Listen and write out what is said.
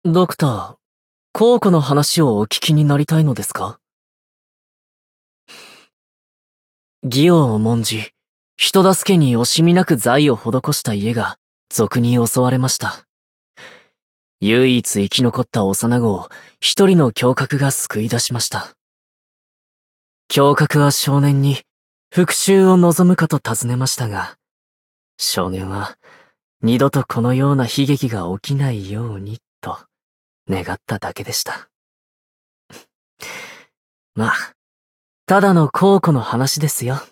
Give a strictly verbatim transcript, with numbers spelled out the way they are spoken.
ドクター、コウコの話をお聞きになりたいのですか？義を重んじ、人助けに惜しみなく財を施した家が賊に襲われました。唯一生き残った幼子を一人の侠客が救い出しました。侠客は少年に復讐を望むかと尋ねましたが、少年は二度とこのような悲劇が起きないようにと願っただけでした。まあ、ただのコウコの話ですよ。